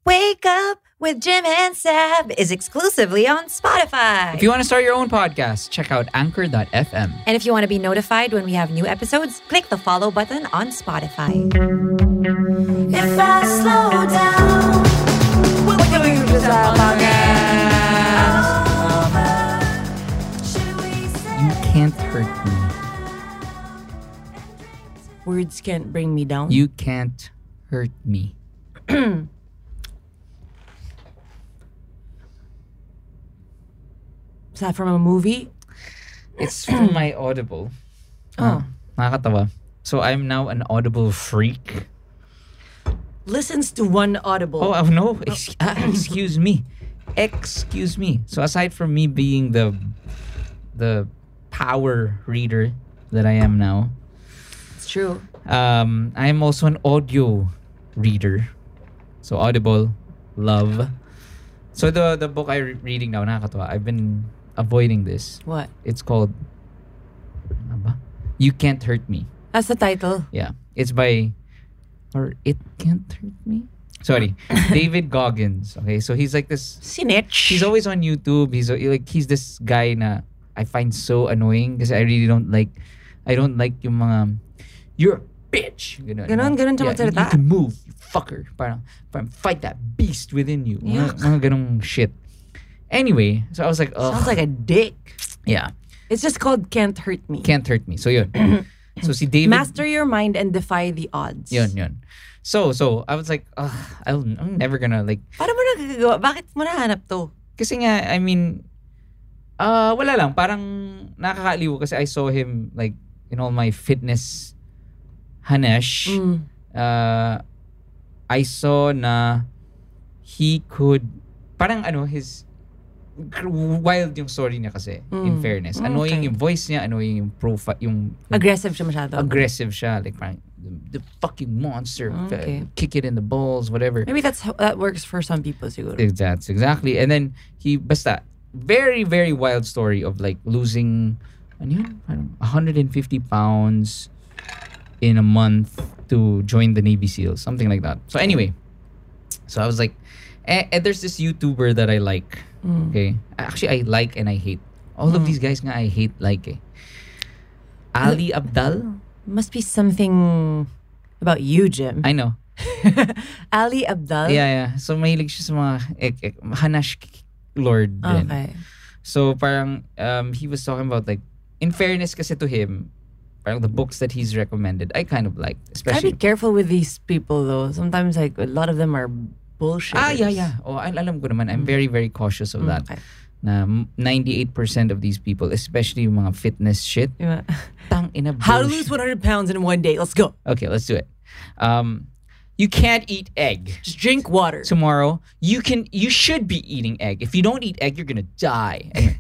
Wake Up with Jim and Sab is exclusively on Spotify. If you want to start your own podcast, check out Anchor.fm. And if you want to be notified when we have new episodes, click the follow button on Spotify. If I slow down, what can we do this podcast? You can't hurt me. Words can't bring me down. You can't hurt me. Is that from a movie? It's from my Audible. Nakakatawa. So I'm now an Audible freak. Listens to one Audible. Oh, no. Excuse me. Excuse me. So aside from me being the power reader that I am now, It's true. I am also an audio reader. So Audible, love. So the book I'm reading now, nakakatawa. I've been avoiding this. What? It's called You Can't Hurt Me. That's the title. Yeah. It's by It Can't Hurt Me? Sorry. David Goggins. Okay, so he's like this. Sinitch. He's always on YouTube. He's this guy na I find so annoying because I really don't like yung mga you're a bitch. Ganon siya magsalita. You can move, you fucker. Parang fight that beast within you. Mga ganong shit. Anyway, so I was like, ugh. Sounds like a dick. Yeah. It's just called Can't Hurt Me. Can't hurt me. So yun. So si David. Master your mind and defy the odds. Yun. So I was like, I'm never gonna like. Paano mo nagagawa? Bakit mo nahanap to? Kasi nga, I mean, wala lang. Parang nakakaaliw kasi I saw him like in all my fitness hanesh. I saw na he could, parang his wild yung story niya kasi, in fairness. Annoying yung voice niya, annoying yung profile, yung aggressive siya masyado. Aggressive siya. Like parang, the fucking monster. Kick it in the balls, whatever. Maybe that works for some people siguro. That's exactly. And then, basta, very, very wild story of like losing, 150 pounds in a month to join the Navy SEALs. Something like that. So anyway, so I was like, and there's this YouTuber that I like. Okay? Actually, I like and I hate. All of these guys nga I hate Ali Abdaal. Must be something about you, Jim. I know. Ali Abdaal? Yeah. So mahilig siya sa mga Hanash Lord din. Okay. So parang he was talking about like, in fairness kasi to him, parang the books that he's recommended, I kind of like. Gotta be careful with these people though. Sometimes like a lot of them are bullshit. Yeah. Oh, alam ko naman. I'm very, very cautious of that. Okay. Na 98% of these people, especially yung mga fitness shit, tang ina bullshit. How to lose 100 pounds in one day. Let's go. Okay, let's do it. You can't eat egg. Just drink water. Tomorrow, you should be eating egg. If you don't eat egg, you're gonna die. Anyway.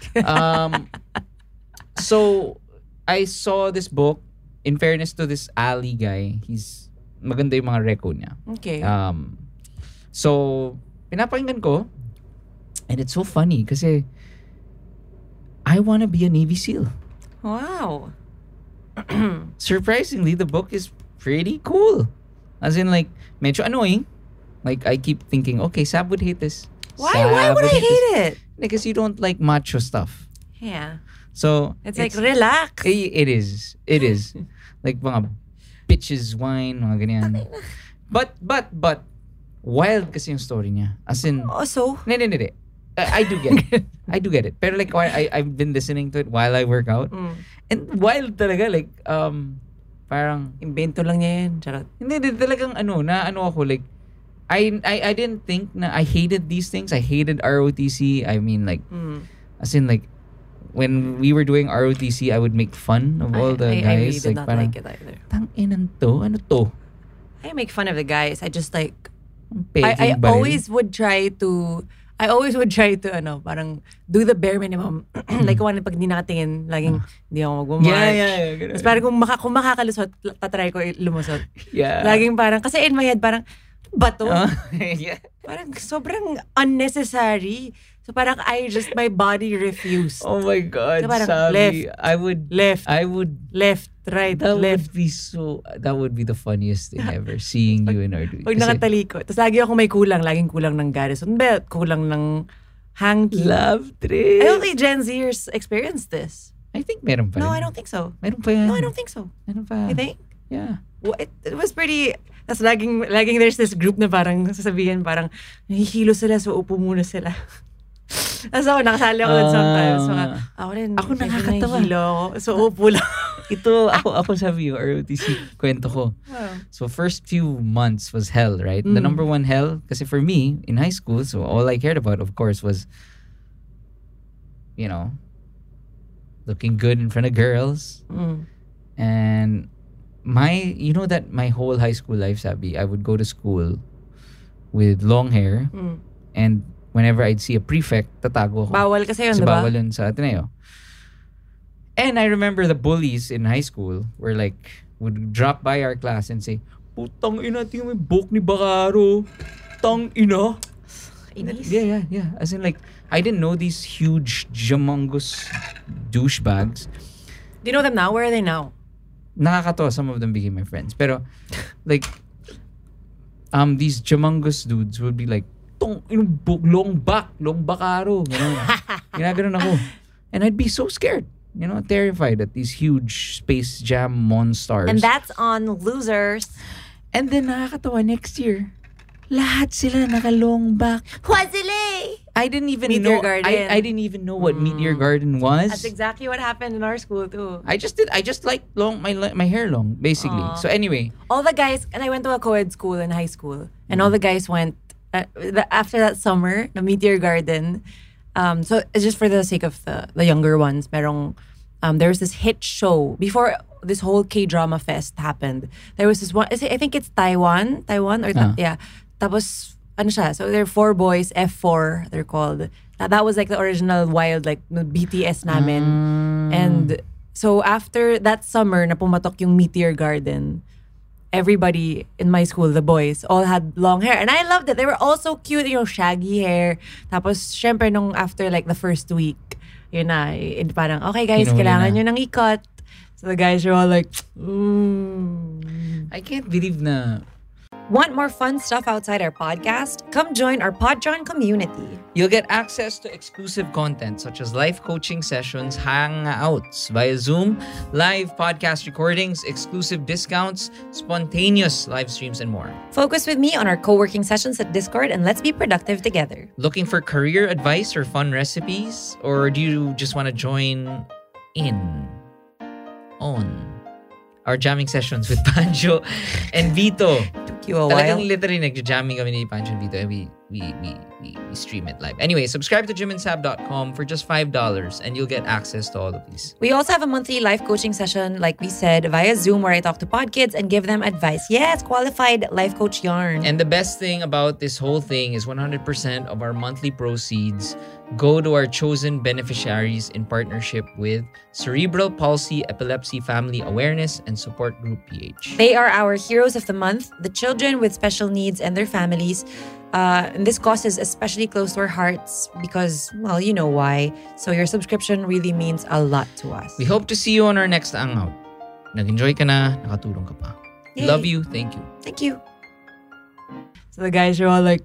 So, I saw this book. In fairness to this Ali guy, he's maganda yung mga reco niya. Okay. So, pinapakinggan ko, and it's so funny kasi I want to be a Navy SEAL. Wow. Surprisingly, the book is pretty cool. As in, like, medyo annoying. Like, I keep thinking, okay, Sab would hate this. Why would I hate it? Because you don't like macho stuff. Yeah. So, It's like, relax. It is. Like, mga bitches wine, mga ganyan. But, wild kasi yung story niya. As in... Also? No. I do get it. Pero like, I've been listening to it while I work out. And wild talaga. Like, parang... Invento lang niya yan. Charot. Hindi, talagang ako, like, I didn't think na I hated these things. I hated ROTC. I mean, like, as in, like, when we were doing ROTC, I would make fun of all the guys. I really did not parang, like it either. Tang inan to? Ano to? I make fun of the guys. I just like... I always would try to parang do the bare minimum. Like kung pag di nakatingin, laging hindi ako magmamarch. Yeah. Tapos parang kung makakalusot, tatry ko lumusot. Yeah. Laging parang, kasi in my head parang, ba to? Yeah. Parang sobrang unnecessary. So parang my body refused. Oh my God, So parang Sabi. left, I would, left, right, left. that would be the funniest thing ever, seeing you in RD. Pag nakatalikod. Tapos lagi ako may kulang. Laging kulang ng garrison belt. Kulang ng hanky. Love trip. I don't think Gen Zers experience this. I think meron pa rin. No, I don't think so. Meron pa yan. No, I don't think so. Meron pa. You think? Yeah. Well, it was pretty... Tapos laging there's this group na parang sasabihin parang nahihilo sila so upo muna sila. Tapos ako nakasali ako dun sometimes. So, ako rin. Ako nakakatawa. Nahihilo ako. So upo lang. Ito, ako sabi yung ROTC kwento ko. Wow. So first few months was hell, right? The number one hell, kasi for me, in high school, so all I cared about, of course, was, looking good in front of girls. And that my whole high school life, Sabi, I would go to school with long hair, and whenever I'd see a prefect, tatago ako. Bawal kasi yun, Kasi diba? bawal yun sa Ateneo. And I remember the bullies in high school were would drop by our class and say, "Putang ina, tingnan mo yung buhok ni Bacaro. Tang ina." Inis. Yeah. As in I didn't know these huge, humongous douchebags. Do you know them now? Where are they now? Nakakatawa, some of them became my friends. Pero, these humongous dudes would be like, "Tong, long Bacaro." Ginaganon ako. And I'd be so scared. Terrified at these huge Space Jam monsters. And that's on Losers. And then nakakatawa, next year, lahat sila naka-long back. Wazile! I didn't even Meteor know. Garden. I didn't even know what Meteor Garden was. That's exactly what happened in our school too. I just liked my hair long, basically. So anyway, All the guys, and I went to a co-ed school in high school, and all the guys went after that summer, the Meteor Garden. So it's just for the sake of the younger ones. Merong, there was this hit show before this whole K-drama fest happened. There was this one. I think it's Taiwan or yeah. Tapos ano siya? So there are 4 boys, F4 they're called. That was the original wild BTS namin. And so after that summer na pumatok yung Meteor Garden, everybody in my school, the boys, all had long hair. And I loved it. They were all so cute, shaggy hair. Tapos, syempre, after the first week, yun na, parang, okay guys, Hinuli kailangan na. nyo nang ikot. So the guys are all like, I can't believe na Want more fun stuff outside our podcast? Come join our Podtron community. you'll get access to exclusive content such as live coaching sessions, hangouts via Zoom, live podcast recordings, exclusive discounts, spontaneous live streams, and more. Focus with me on our co-working sessions at Discord and let's be productive together. Looking for career advice or fun recipes? Or do you just want to join in on our jamming sessions with Pancho and Vito? took you a while. Talagang literally nagja-jamming kami ni Pancho and Vito, and we stream it live. Anyway, subscribe to jimandsab.com for just $5 and you'll get access to all of these. We also have a monthly life coaching session, like we said, via Zoom where I talk to pod kids and give them advice. Yes, qualified life coach yarn. And the best thing about this whole thing is 100% of our monthly proceeds go to our chosen beneficiaries in partnership with Cerebral Palsy Epilepsy Family Awareness and Support Group PH. They are our heroes of the month, the children with special needs and their families. And this cause is especially close to our hearts because, well, you know why. So your subscription really means a lot to us. We hope to see you on our next hangout. Nag-enjoy ka na, nakatulong ka pa. Yay. Love you, thank you. Thank you. So the guys are all like,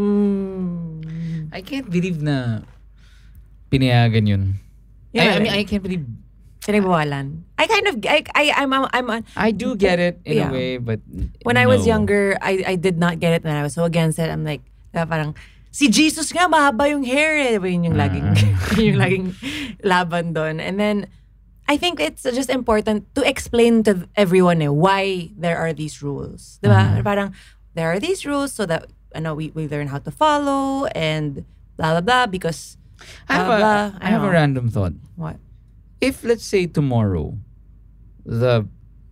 I can't believe na pinayagan yun. Yeah, I mean, I can't believe. Pinagbawalan. I'm I do get it in Yeah. a way, but when I was no. younger, I did not get it and I was so against it. I'm like, parang, si Jesus nga, mahaba yung hair eh. Diba, yun yung laging, yung laging laban doon. And then, I think it's just important to explain to everyone why there are these rules. Diba? Parang, there are these rules so that we learn how to follow and blah, blah, blah, because I have a random thought. What? If let's say tomorrow, the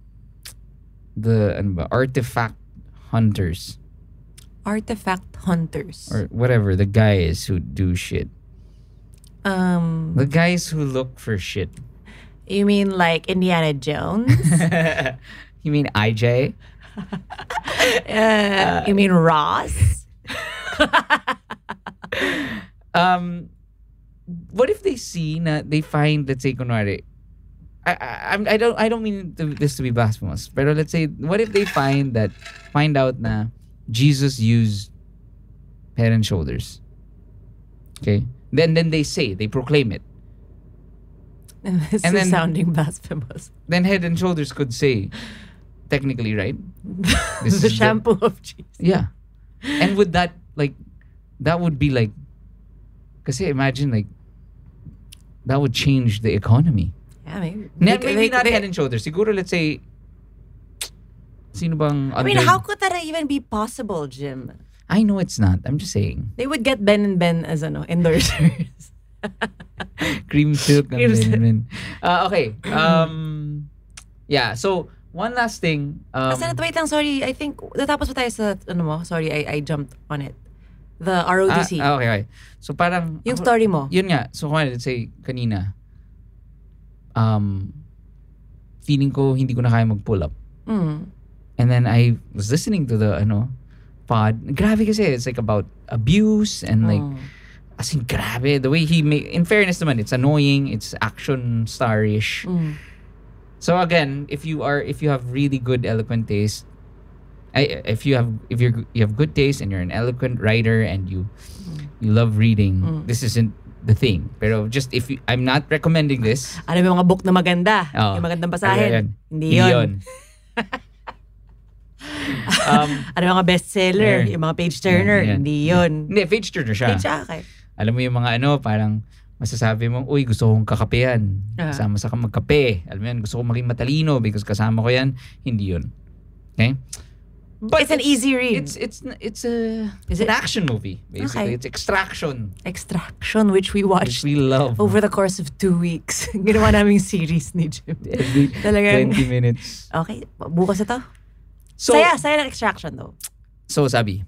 artifact hunters Artifact hunters. or whatever the guys who do shit, the guys who look for shit. You mean like Indiana Jones? You mean IJ? You mean Ross? What if they see na they find, let's say, kunwari, I don't mean this to be blasphemous, pero let's say, what if they find out na Jesus used Head and Shoulders? Okay, then they proclaim it. This And is then- sounding blasphemous. Then Head and Shoulders could say, technically, right? This The is shampoo of Jesus. Yeah, and would that would be like, kasi imagine like that would change the economy. Yeah, maybe. Maybe not Head and Shoulders. Siguro, let's say, sino bang I mean, under- how could that even be possible, Jim? I know it's not. I'm just saying. They would get Ben and Ben as endorsers. Cream silk. Cream silk. Okay. Yeah. So one last thing. Wait lang, sorry. I think, natapos pa tayo sa, sorry, I jumped on it. The ROTC. Okay. So parang Yung story mo. Yun nga. So let's say kanina, feeling ko hindi ko na kaya mag-pull up. Mm. And then I was listening to the pod. Grabe kasi, it's like about abuse and like, as in grabe, the way he make, in fairness naman, it's annoying, it's action star-ish. So again, if you have really good eloquent taste, if you have good taste and you're an eloquent writer and you love reading, this isn't the thing. Pero just I'm not recommending this. Alam mo yung mga book na maganda, Oh. yung magandang basahin. Ayan. Hindi yun. Ano yung mga bestseller, Ayan. yung mga page turner, Ayan. hindi yun. Hindi, page turner siya. Page okay. Alam mo yung mga parang masasabi mong, uy, gusto kong kakapehan. Kasama sa magkape. Alam mo yan, gusto kong maging matalino because kasama ko yan. Hindi yun. Okay? But It's an easy read. It's an action movie, basically. Okay. It's Extraction, Extraction, which we which watched we love. over the course of 2 weeks. Ginawa naming series ni Jim. Every Talagang- 20 minutes. Okay, bukas ito. So, Saya ng Extraction though. So sabi,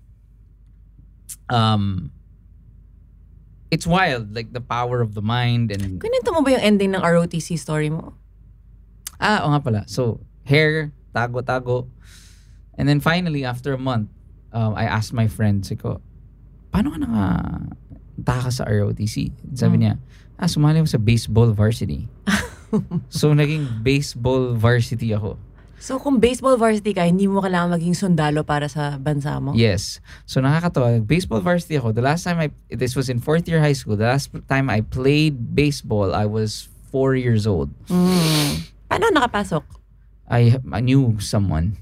it's wild, like the power of the mind and Kunento mo ba yung ending ng ROTC story mo? oo nga pala. So, hair, tago. And then finally, after a month, I asked my friend, ko, paano ka taka sa ROTC? Sabi niya, sumali ako sa baseball varsity. So, naging baseball varsity ako. So kung baseball varsity ka, hindi mo kailangan maging sundalo para sa bansa mo? Yes. So, nakakatawa. Baseball varsity ako. The last time this was in 4th year high school. The last time I played baseball, I was 4 years old. Paano nakapasok? I knew someone.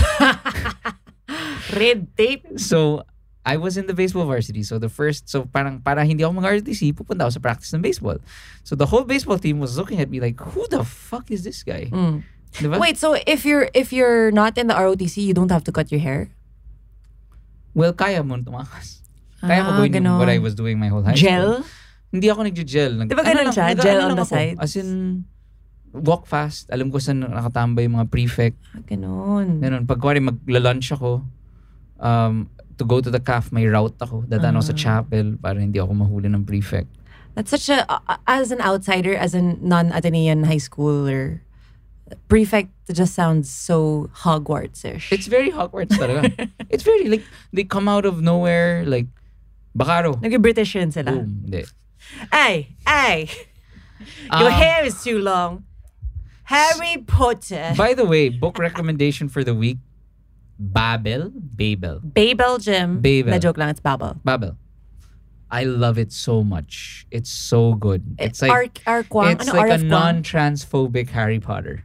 Red tape? So, I was in the baseball varsity. So, parang para hindi ako mag-RTC, pupunta ako sa practice ng baseball. So, the whole baseball team was looking at me like, who the fuck is this guy? Diba? Wait, so if you're not in the ROTC, you don't have to cut your hair? Well, kaya mo tumakas. Kaya ko gawin ganon. what I was doing my whole high Gel? school. Hindi ako nag-gel. Diba ganon siya? Gel on the sides? As in, walk fast. Alam ko saan nakatambay yung mga prefect. Ganon. Ganun. Pag kuwari magla-lunch ako, to go to the caf, may route ako. Dadaan ako sa chapel para hindi ako mahuli ng prefect. That's such a, as an outsider, as a non-Atenean high schooler, prefect just sounds so Hogwarts-ish. It's very Hogwarts talaga. It's very like, they come out of nowhere, like, Bakaro. Nag-British yun sila. Boom. Hindi. Ay! Your hair is too long. Harry Potter. By the way, book recommendation for the week, Babel. Babel, Jim. Babel. Na joke lang, it's Babel. Babel. I love it so much. It's so good. It's like Arkwang. it's Ano, like a RF Kwang? non-transphobic Harry Potter.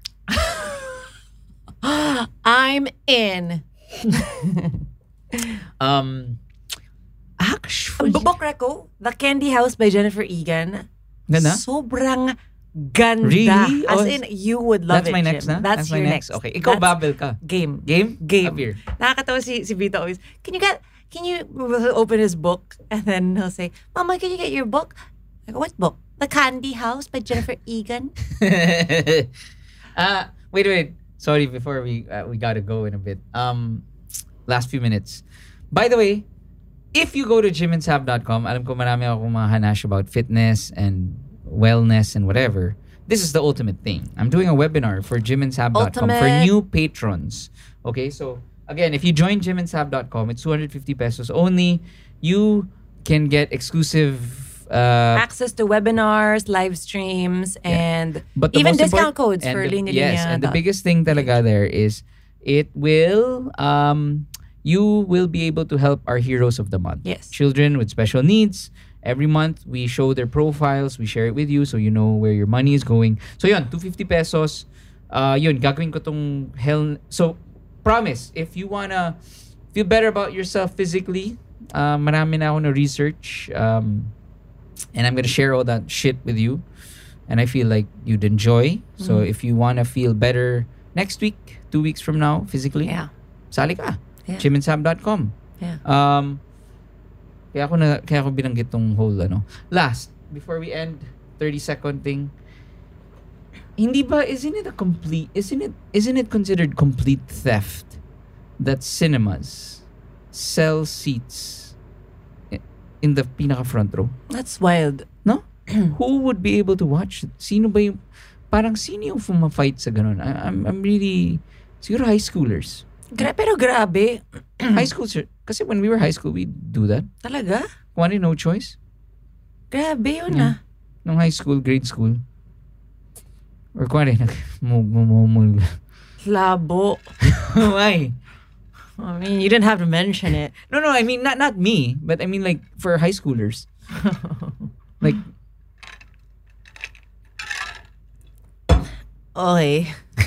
I'm in. Actually, Book reco, The Candy House by Jennifer Egan. Ganda? Sobrang ganda. Really? As Oh, in, you would love that's it, my next Jim. na? That's my your next. next. Okay, ikaw That's Babel ka. Game. Game? Game. Up here. Nakakatawa si Vito always, can you open his book? And then he'll say, Mama, can you get your book? I go, what book? The Candy House by Jennifer Egan. Wait. Sorry, before we gotta go in a bit. Last few minutes. By the way, if you go to gymandsab.com, alam ko marami akong mga hanash about fitness and wellness and whatever. this is the ultimate thing. I'm doing a webinar for gymandsab.com for Ultimate. new patrons. Okay, so again, if you join gymandsab.com, it's 250 pesos only. You can get exclusive Access to webinars, live streams, and but the even most discount important- codes for and the- Linya Yes, Linya. and the biggest thing talaga there is it will you will be able to help our heroes of the month. Yes. Children with special needs. Every month we show their profiles, we share it with you so you know where your money is going. So yun, 250 pesos. Yun, gagawin ko tong hell. So promise, if you wanna feel better about yourself physically, marami na ako na research. And I'm gonna share all that shit with you. And I feel like you'd enjoy. So if you wanna feel better next week, 2 weeks from now, physically, Yeah. sali ka. Yeah. gymandsab.com. Yeah. Kaya ako binanggit tong whole Last, before we end, 30-second thing. Hindi ba isn't it considered complete theft that cinemas sell seats in the pinaka front row? That's wild. No? Who would be able to watch? Sino yung fight sa ganun? I'm really siguro high schoolers. Pero grabe. High school, kasi when we were high school, we do that. Talaga? Kuwari, no choice. Grabe yun Yeah. Nung high school, grade school. Or kuwari, nagmumul. Labo. Why? I mean, you didn't have to mention it. No, I mean, not me, but I mean like for high schoolers. Like, Okay.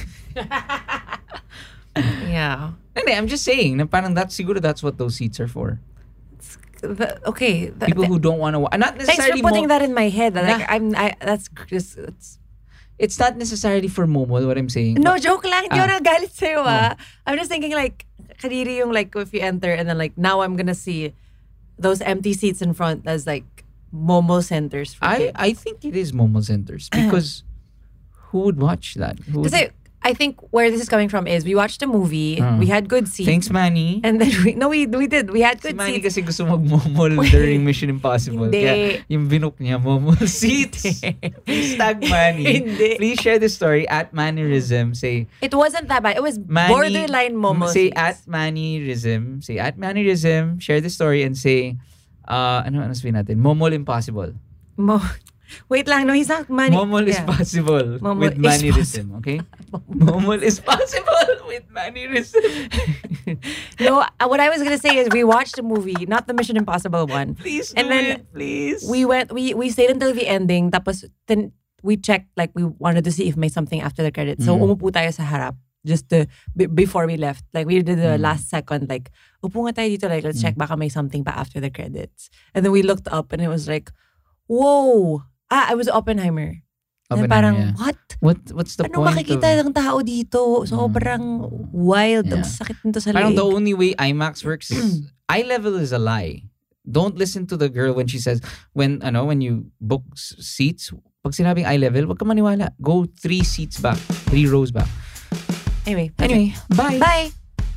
Yeah. hindi, I'm just saying, na parang that's what those seats are for. Okay. People who don't want to watch. Not Thanks for necessarily putting that in my head. Like, Nah. that's just, It's not necessarily for momol, what I'm saying. no, joke lang. Hindi Ah. ako nagalit sa'yo, ah. I'm just thinking like, kadiri yung like, if you enter and then like, now I'm gonna see those empty seats in front as like, Momo centers for kids. I think it is Momo centers because who would watch that? Who would- Kasi I think where this is coming from is we watched a movie, we had good seats. Thanks, Manny. And then we did. We had Si good Manny seats. kasi gusto mag-momol during Mission Impossible. Hindi. Kaya yung binook niya, momol seats. Please tag Manny. Hindi. Please share the story at Mannerism. Say, It wasn't that bad. It was Manny, borderline Momo say seats. at Mannerism. Say at Mannerism. Share the story and say, ano sabihin natin? Momol Impossible. Wait lang, no, he's not Manny. Momol is Yeah. possible Momol with is Mannerism, okay? Momol is possible with Mannerism. No, what I was gonna say is we watched the movie, not the Mission Impossible one. Please do And then it, please. we stayed until the ending. Tapos then we checked, like we wanted to see if may something after the credits. So umupo tayo sa harap just to, before we left. Like we did the last second, like upo nga tayo dito, like let's check baka may something pa after the credits. And then we looked up and it was like, whoa. It was Oppenheimer. And Oppenheimer, parang, yeah. what? What's the Ano point makikita of... ng tao dito? Sobrang wild. Ang Yeah. sakit nito sa Parang leeg. the only way IMAX works is eye level is a lie. Don't listen to the girl when she says when you book seats, pag sinabing eye level, wag ka maniwala. Go 3 seats back, 3 rows back. Anyway, Bye. bye.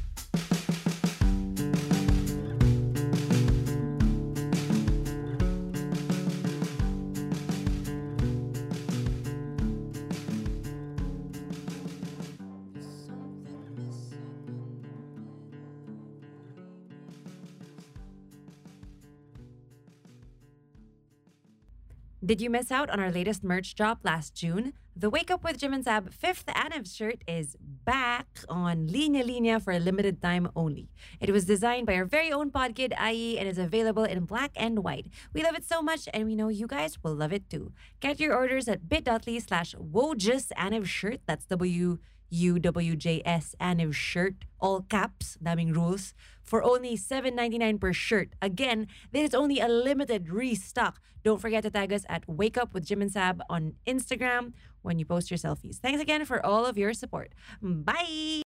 Did you miss out on our latest merch drop last June? The Wake Up with Jim and Sab 5th Anniv shirt is back on Linya Linya for a limited time only. It was designed by our very own podkid, IE, and is available in black and white. We love it so much, and we know you guys will love it too. Get your orders at bit.ly/Wojus Anniv shirt. That's WUWJS Anniv shirt. All caps, daming rules. For only $7.99 per shirt. Again, there is only a limited restock. Don't forget to tag us at Wake Up with Jim and Sab on Instagram when you post your selfies. Thanks again for all of your support. Bye!